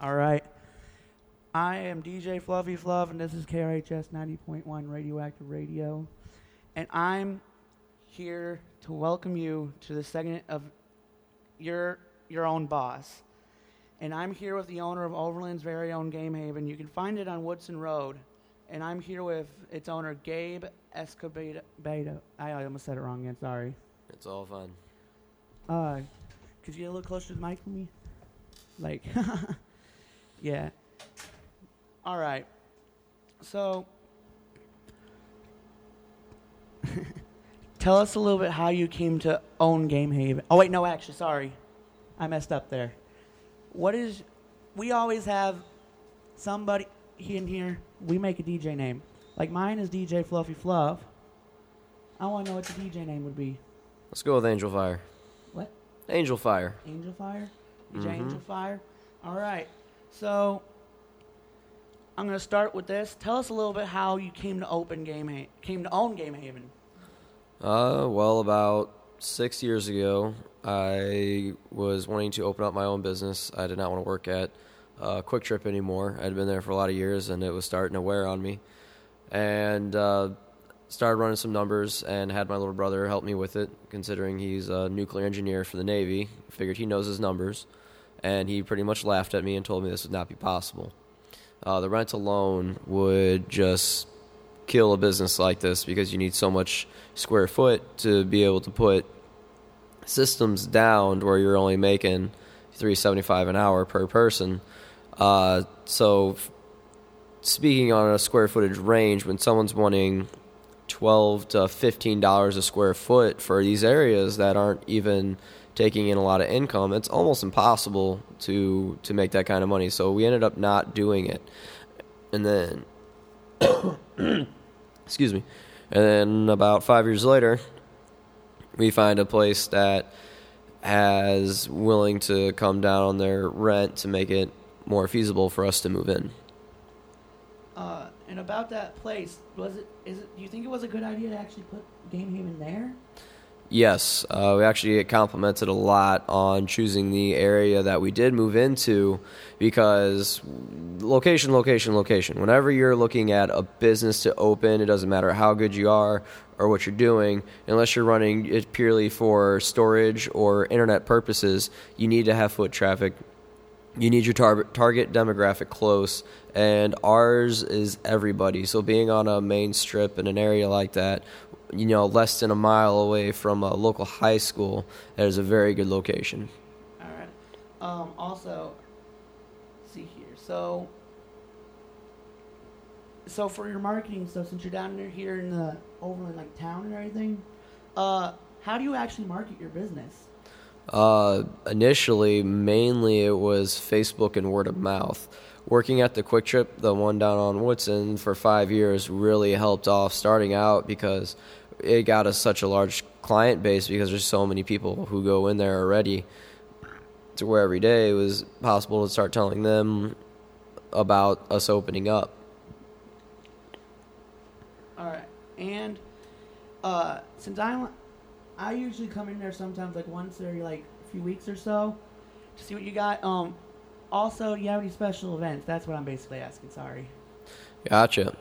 All right. I am DJ Fluffy Fluff, and this is KRHS 90.1 Radioactive Radio. And I'm here to welcome you to the segment of Your Own Boss. And I'm here with the owner of Overland's very own Game Haven. You can find it on Woodson Road. And I'm here with its owner, Gabe Escobedo. I almost said it wrong again, sorry. It's all fun. Could you get a little closer to the mic for me? Like, yeah. All right. So, tell us a little bit how you came to own Game Haven. Oh, wait, no, actually, sorry. I messed up there. We always have somebody in here, we make a DJ name. Like mine is DJ Fluffy Fluff. I want to know what the DJ name would be. Let's go with Angel Fire. What? Angel Fire. Angel Fire? DJ Angel Fire? All right. So, I'm going to start with this. Tell us a little bit how you came to own Game Haven. Well, about 6 years ago, I was wanting to open up my own business. I did not want to work at Quick Trip anymore. I'd been there for a lot of years, and it was starting to wear on me. And started running some numbers and had my little brother help me with it, considering he's a nuclear engineer for the Navy. Figured he knows his numbers. And he pretty much laughed at me and told me this would not be possible. The rent alone would just kill a business like this because you need so much square foot to be able to put systems down to where you're only making $3.75 an hour per person. So speaking on a square footage range, when someone's wanting $12 to $15 a square foot for these areas that aren't even taking in a lot of income, it's almost impossible to make that kind of money. So we ended up not doing it. And then, excuse me, and then about 5 years later, we find a place that has willing to come down on their rent to make it more feasible for us to move in. And about that place, do you think it was a good idea to actually put Game Haven there? Yes, we actually get complimented a lot on choosing the area that we did move into because location. Whenever you're looking at a business to open, it doesn't matter how good you are or what you're doing, unless you're running it purely for storage or internet purposes, you need to have foot traffic. You need your target demographic close, and ours is everybody. So being on a main strip in an area like that, less than a mile away from a local high school, that is a very good location. All right. Also, see here. So for your marketing stuff, since you're down here in the Overland town and everything, how do you actually market your business? Initially, mainly it was Facebook and word of mouth. Working at the Quick Trip, the one down on Woodson, for 5 years really helped off starting out because it got us such a large client base because there's so many people who go in there already to where every day it was possible to start telling them about us opening up. All right. And since I usually come in there sometimes once every a few weeks or so to see what you got. Also, do you have any special events? That's what I'm basically asking. Sorry. Gotcha.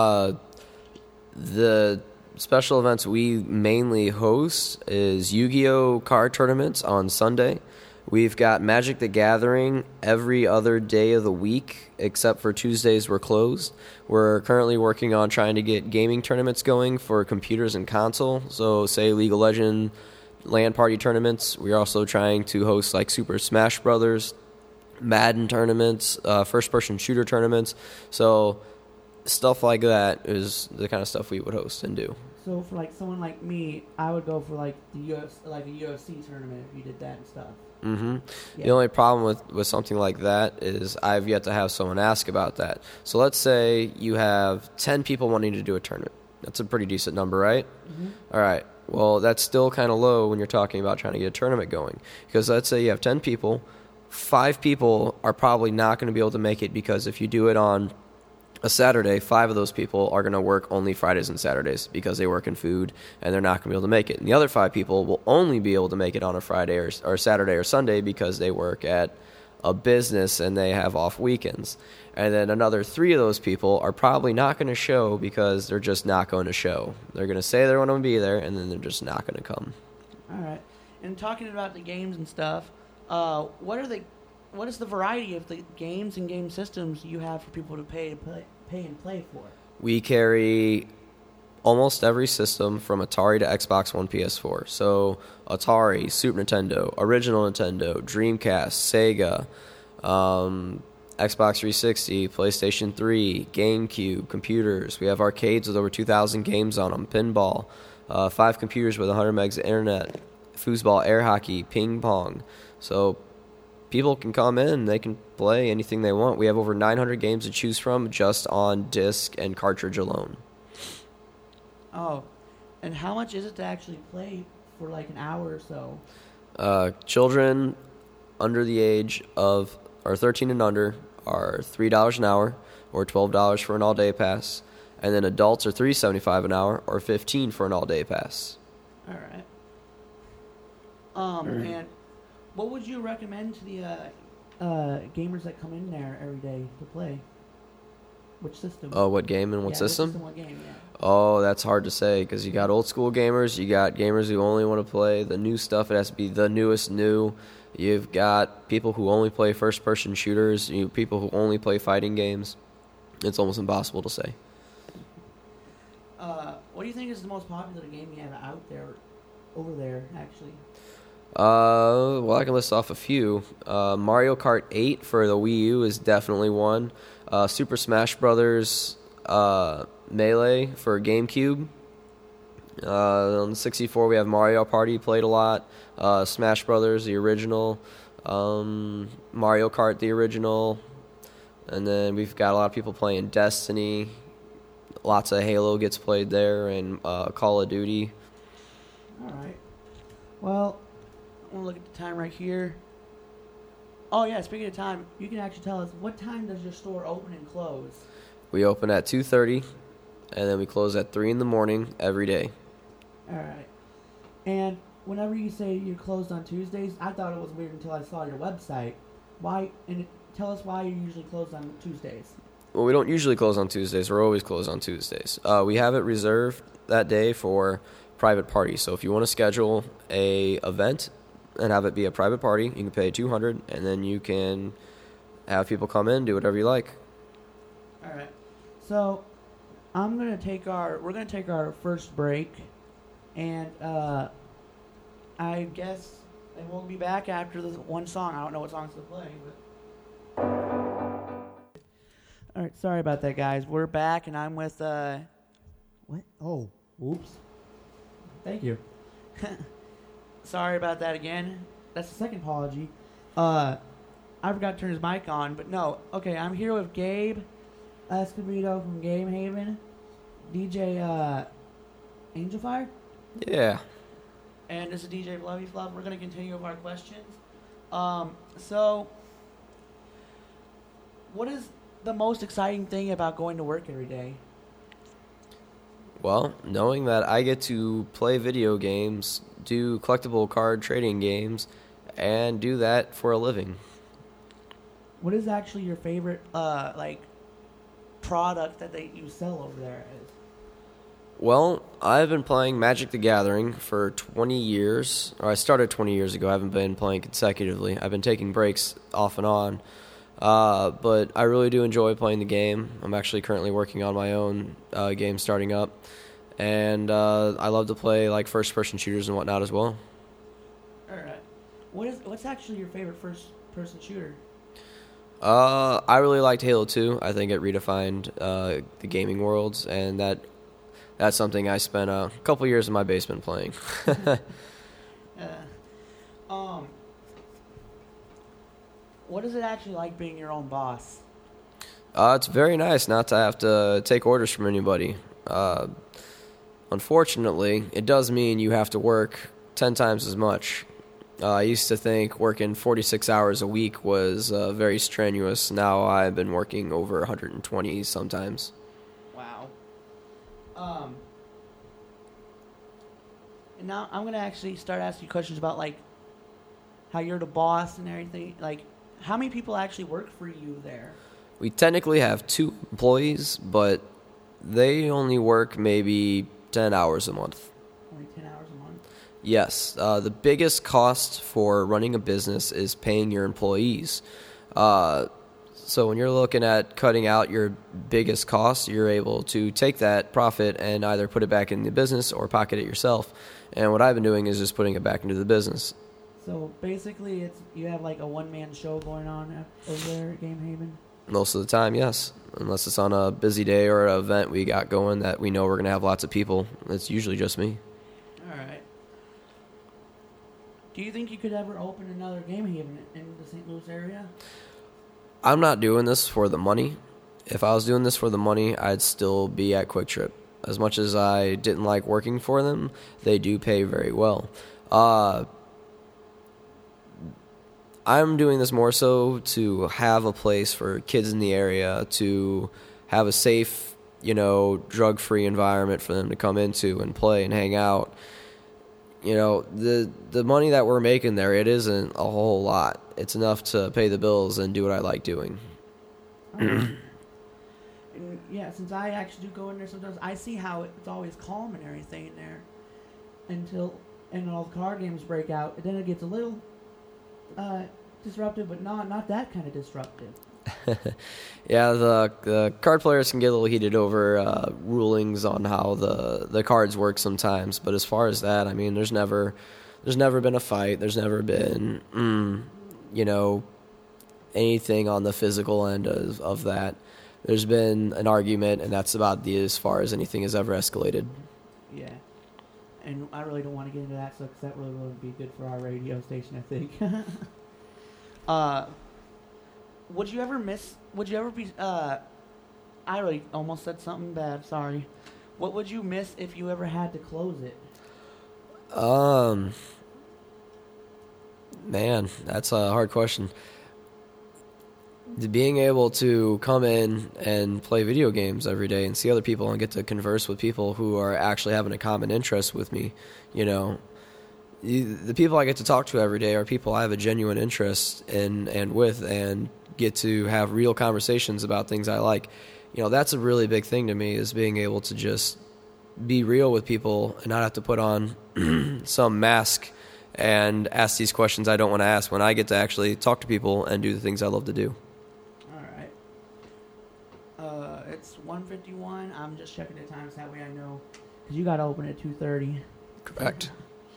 The special events we mainly host is Yu-Gi-Oh! Card tournaments on Sunday. We've got Magic the Gathering every other day of the week, except for Tuesdays we're closed. We're currently working on trying to get gaming tournaments going for computers and console. So, say League of Legends LAN party tournaments. We're also trying to host Super Smash Brothers, Madden tournaments, first-person shooter tournaments. So, stuff like that is the kind of stuff we would host and do. So, for someone like me, I would go for the UFC tournament if you did that and stuff. Mm-hmm. Yeah. The only problem with something like that is I've yet to have someone ask about that. So let's say you have 10 people wanting to do a tournament. That's a pretty decent number, right? Mm-hmm. All right. Well, that's still kind of low when you're talking about trying to get a tournament going. Because let's say you have 10 people. 5 people are probably not going to be able to make it because if you do it on a Saturday, 5 of those people are going to work only Fridays and Saturdays because they work in food and they're not going to be able to make it. And the other 5 people will only be able to make it on a Friday or Saturday or Sunday because they work at a business and they have off weekends. And then another 3 of those people are probably not going to show because they're just not going to show. They're going to say they're going to be there, and then they're just not going to come. All right. And talking about the games and stuff, what is the variety of the games and game systems you have for people to pay and play for? We carry almost every system from Atari to Xbox One, PS4. So Atari, Super Nintendo, original Nintendo, Dreamcast, Sega, Xbox 360, PlayStation 3, GameCube, computers. We have arcades with over 2,000 games on them, pinball, 5 computers with 100 megs of internet, foosball, air hockey, ping pong. So people can come in, they can play anything they want. We have over 900 games to choose from just on disc and cartridge alone. Oh, and how much is it to actually play for like an hour or so? Children under the age of, or 13 and under, are $3 an hour or $12 for an all-day pass. And then adults are $3.75 an hour or $15 for an all-day pass. All right. And what would you recommend to the gamers that come in there every day to play? Which system? Oh, what game and what system? What game, yeah. Oh, that's hard to say because you got old school gamers, you got gamers who only want to play the new stuff. It has to be the newest new. You've got people who only play first-person shooters. People who only play fighting games. It's almost impossible to say. What do you think is the most popular game you have out there, over there, actually? Well, I can list off a few. Mario Kart 8 for the Wii U is definitely one. Super Smash Brothers Melee for GameCube. On the 64, we have Mario Party, played a lot. Smash Brothers, the original. Mario Kart, the original. And then we've got a lot of people playing Destiny. Lots of Halo gets played there, and Call of Duty. All right. Well, I want to look at the time right here. Oh, yeah, speaking of time, you can actually tell us, what time does your store open and close? We open at 2:30, and then we close at 3 in the morning every day. All right. And whenever you say you're closed on Tuesdays, I thought it was weird until I saw your website. Why? And tell us why you're usually closed on Tuesdays. Well, we don't usually close on Tuesdays. We're always closed on Tuesdays. We have it reserved that day for private parties. So if you want to schedule a event and have it be a private party, you can pay $200, and then you can have people come in, do whatever you like. All right. So we're gonna take our first break, and I guess we'll be back after this one song. I don't know what songs to play, but. All right, sorry about that, guys. We're back, and I'm with what? Oh, oops. Thank you. Sorry about that again. That's the second apology. I forgot to turn his mic on, but no. Okay, I'm here with Gabe Escobedo from Game Haven, DJ Angelfire. Yeah. And this is DJ Fluffy Fluff. We're going to continue with our questions. So, what is the most exciting thing about going to work every day? Well, knowing that I get to play video games, do collectible card trading games, and do that for a living. What is actually your favorite product that you sell over there? Well, I've been playing Magic the Gathering for 20 years. Or I started 20 years ago. I haven't been playing consecutively. I've been taking breaks off and on. But I really do enjoy playing the game. I'm actually currently working on my own game starting up. And I love to play like first-person shooters and whatnot as well. All right. What's actually your favorite first-person shooter? I really liked Halo 2. I think it redefined the gaming worlds, and that's something I spent a couple years in my basement playing. What is it actually like being your own boss? It's very nice not to have to take orders from anybody. Unfortunately, it does mean you have to work 10 times as much. I used to think working 46 hours a week was very strenuous. Now I've been working over 120 sometimes. Wow. And now I'm going to actually start asking you questions about, like, how you're the boss and everything. Like, how many people actually work for you there? We technically have 2 employees, but they only work maybe 10 hours a month. Only 10 hours a month? Yes. The biggest cost for running a business is paying your employees. So when you're looking at cutting out your biggest costs, you're able to take that profit and either put it back in the business or pocket it yourself. And what I've been doing is just putting it back into the business. So basically, you have like a one-man show going on over there at Game Haven? Most of the time, yes. Unless it's on a busy day or an event we got going that we know we're going to have lots of people. It's usually just me. All right. Do you think you could ever open another Game Haven in the St. Louis area? I'm not doing this for the money. If I was doing this for the money, I'd still be at Quick Trip. As much as I didn't like working for them, they do pay very well. I'm doing this more so to have a place for kids in the area, to have a safe, drug-free environment for them to come into and play and hang out. The money that we're making there, it isn't a whole lot. It's enough to pay the bills and do what I like doing. And yeah, since I actually do go in there sometimes, I see how it's always calm and everything in there and all the card games break out. And then it gets a little disruptive, but not that kind of disruptive. Yeah, the card players can get a little heated over rulings on how the cards work sometimes. But as far as that, I mean, there's never been a fight. There's never been, anything on the physical end of that. There's been an argument, and that's about as far as anything has ever escalated. Yeah. And I really don't want to get into that stuff because that really wouldn't be good for our radio station, I think. Would you ever be, I really almost said something bad, sorry. What would you miss if you ever had to close it? Man, that's a hard question. Being able to come in and play video games every day and see other people and get to converse with people who are actually having a common interest with me, the people I get to talk to every day are people I have a genuine interest in and with, and get to have real conversations about things I like. That's a really big thing to me, is being able to just be real with people and not have to put on some mask and ask these questions I don't want to ask, when I get to actually talk to people and do the things I love to do. It's 1:51. I'm just checking the times, that way I know, because you got to open at 2:30. Correct.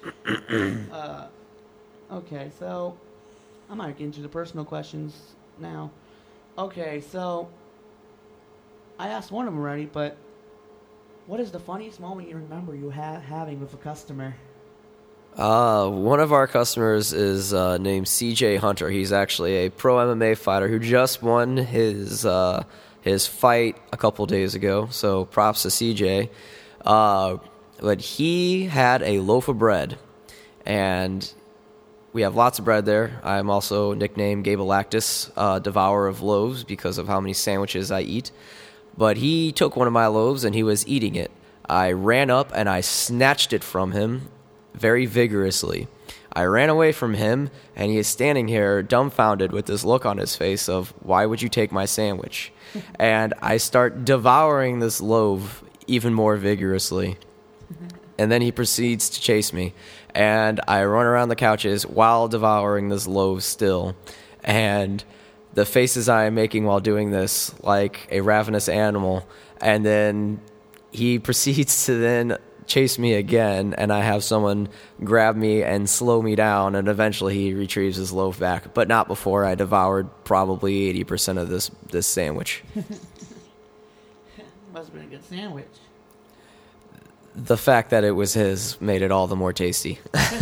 Okay, so I might get into the personal questions now. Okay, so I asked one of them already, but what is the funniest moment you remember you having with a customer? One of our customers is named CJ Hunter. He's actually a pro MMA fighter who just won his fight a couple days ago, so props to CJ. But he had a loaf of bread, and we have lots of bread there. I'm also nicknamed Gabalactus, devourer of loaves, because of how many sandwiches I eat. But he took one of my loaves and he was eating it. I ran up and I snatched it from him very vigorously. I ran away from him, and he is standing here dumbfounded with this look on his face of, why would you take my sandwich? And I start devouring this loaf even more vigorously. And then he proceeds to chase me. And I run around the couches while devouring this loaf still. And the faces I am making while doing this, like a ravenous animal. And then he proceeds to then chase me again, and I have someone grab me and slow me down, and eventually he retrieves his loaf back, but not before I devoured probably 80% of this sandwich. Must have been a good sandwich. The fact that it was his made it all the more tasty.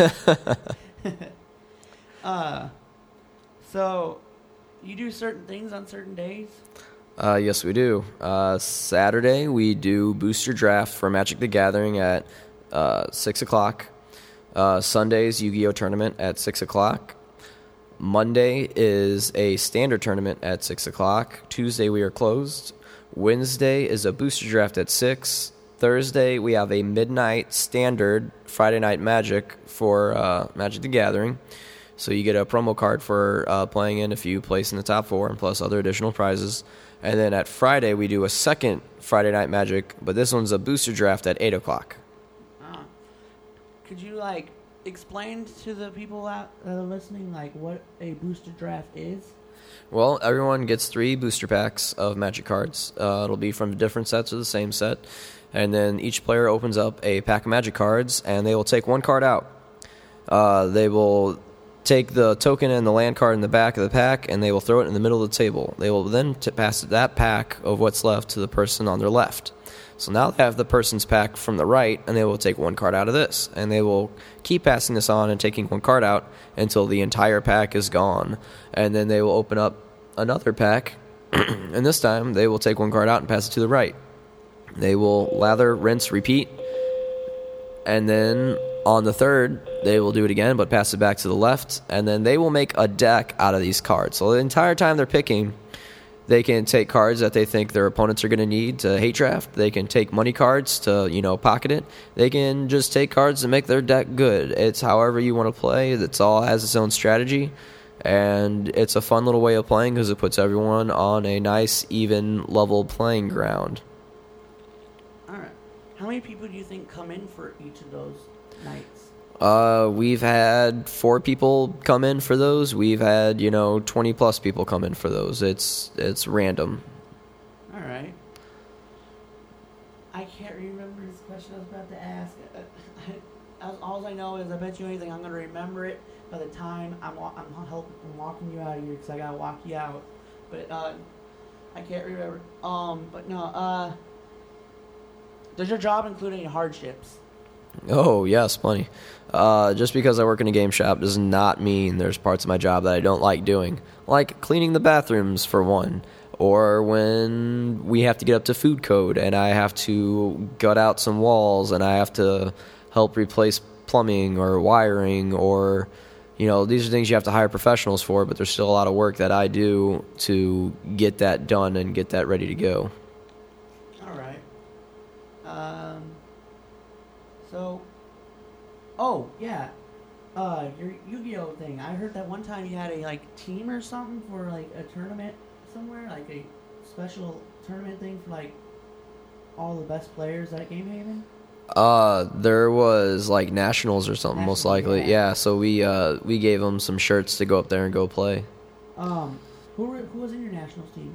So you do certain things on certain days? Yes, we do. Saturday, we do booster draft for Magic the Gathering at 6 o'clock. Sunday's Yu-Gi-Oh! Tournament at 6 o'clock. Monday is a standard tournament at 6 o'clock. Tuesday, we are closed. Wednesday is a booster draft at 6. Thursday, we have a midnight standard Friday Night Magic for Magic the Gathering. So you get a promo card for playing in if you place in the top 4 and plus other additional prizes. And then at Friday, we do a second Friday Night Magic, but this one's a booster draft at 8 o'clock. Could you, explain to the people out that are listening, what a booster draft is? Well, everyone gets 3 booster packs of Magic cards. It'll be from different sets or the same set. And then each player opens up a pack of Magic cards, and they will take 1 card out. They will take the token and the land card in the back of the pack, and they will throw it in the middle of the table. They will then pass that pack of what's left to the person on their left. So now they have the person's pack from the right, and they will take 1 card out of this. And they will keep passing this on and taking 1 card out until the entire pack is gone. And then they will open up another pack, and this time they will take 1 card out and pass it to the right. They will lather, rinse, repeat, and then on the third, they will do it again, but pass it back to the left, and then they will make a deck out of these cards. So the entire time they're picking, they can take cards that they think their opponents are going to need to hate draft. They can take money cards to, pocket it. They can just take cards to make their deck good. It's however you want to play. It's all has its own strategy, and it's a fun little way of playing because it puts everyone on a nice, even, level playing ground. All right. How many people do you think come in for each of those nights? We've had 4 people come in for those. We've had, 20 plus people come in for those. It's random. All right. I can't remember this question I was about to ask. All I know is I bet you anything I'm going to remember it by the time I'm walking you out of here because I got to walk you out. But I can't remember. But no, does your job include any hardships? Oh, yes, plenty. Just because I work in a game shop does not mean there's parts of my job that I don't like doing. Like cleaning the bathrooms, for one. Or when we have to get up to food code and I have to gut out some walls and I have to help replace plumbing or wiring or, these are things you have to hire professionals for, but there's still a lot of work that I do to get that done and get that ready to go. All right. Your Yu-Gi-Oh thing. I heard that one time you had a team or something for a tournament somewhere, a special tournament thing for all the best players at Game Haven. There was nationals or something, most likely. Yeah. So we gave them some shirts to go up there and go play. Who was in your nationals team?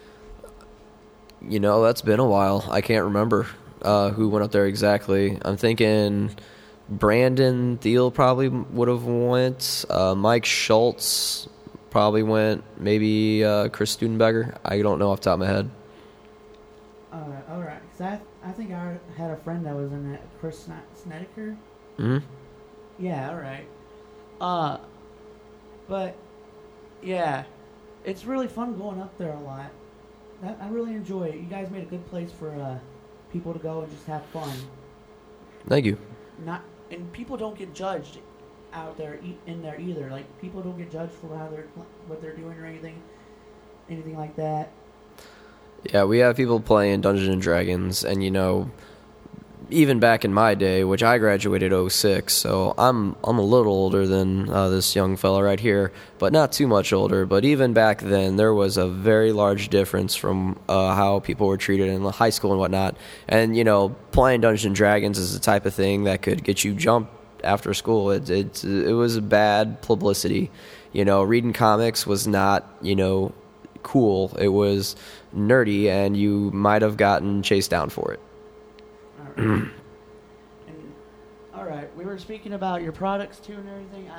That's been a while. I can't remember who went up there exactly. I'm thinking Brandon Thiel probably would have went. Mike Schultz probably went. Maybe Chris Studenberger. I don't know off the top of my head. All right. 'Cause I think I had a friend that was in that, Chris Snedeker. Mm-hmm. Yeah, all right. But, yeah, it's really fun going up there a lot. I really enjoy it. You guys made a good place for people to go and just have fun. Thank you. And people don't get judged out there in there either. People don't get judged for what they're doing or anything like that. Yeah, we have people playing Dungeons and Dragons, and even back in my day, which I graduated 2006, so I'm a little older than this young fella right here, but not too much older. But even back then, there was a very large difference from how people were treated in high school and whatnot. And playing Dungeons and Dragons is the type of thing that could get you jumped after school. It was bad publicity. Reading comics was not cool. It was nerdy, and you might have gotten chased down for it. All right, we were speaking about your products too and everything.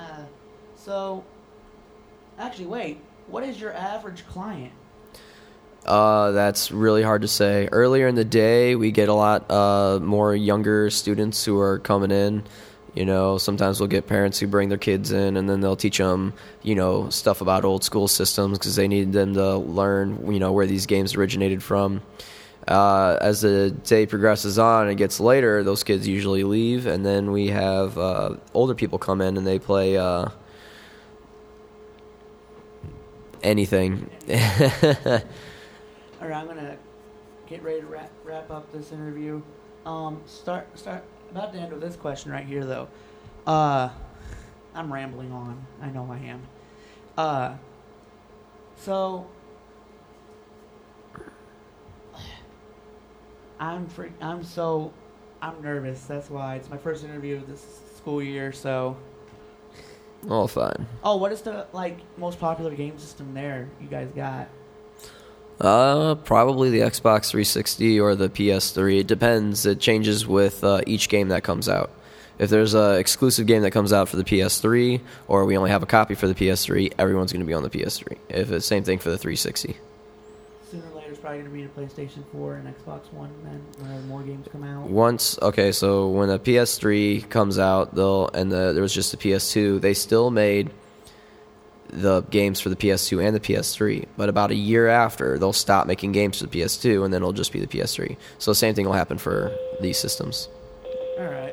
Actually, wait. What is your average client? That's really hard to say. Earlier in the day, we get a lot more younger students who are coming in. Sometimes we'll get parents who bring their kids in, and then they'll teach them, stuff about old school systems because they need them to learn, where these games originated from. As the day progresses on and it gets later, those kids usually leave, and then we have older people come in and they play anything. All right, I'm gonna get ready to wrap up this interview. Start about the end of this question right here, though. I I'm rambling on. I know I am. So I'm nervous. That's why it's my first interview this school year. So. Oh, fine. Oh, what is the most popular game system there you guys got? Probably the Xbox 360 or the PS3. It depends. It changes with each game that comes out. If there's an exclusive game that comes out for the PS3, or we only have a copy for the PS3, everyone's going to be on the PS3. If it's same thing for the 360. Sooner or later, it's probably going to be the PlayStation 4 and Xbox One. Then, whenever more games come out. So when the PS3 comes out, there was just the PS2. They still made the games for the PS2 and the PS3, but about a year after, they'll stop making games for the PS2, and then it'll just be the PS3. So the same thing will happen for these systems. All right.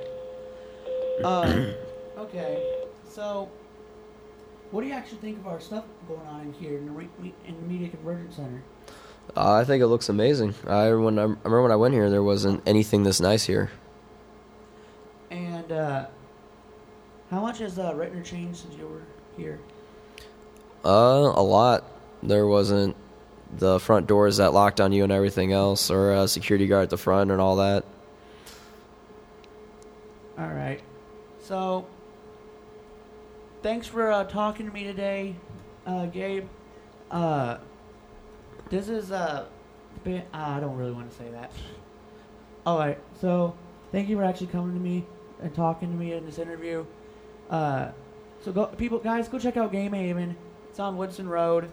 Okay. So, what do you actually think of our stuff going on in here in the Media Convergence Center? I think it looks amazing. I remember when I went here, there wasn't anything this nice here. And how much has Rittner changed since you were here? A lot. There wasn't the front doors that locked on you and everything else, or a security guard at the front and all that. All right. So, thanks for talking to me today, Gabe. This is I don't really want to say that. All right. So, thank you for actually coming to me and talking to me in this interview. So guys, go check out Game Haven. It's on Woodson Road.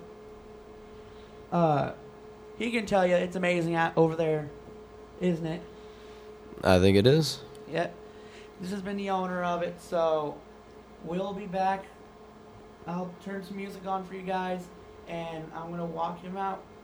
He can tell you it's amazing over there, isn't it? I think it is. Yeah. This has been the owner of it, so we'll be back. I'll turn some music on for you guys, and I'm going to walk him out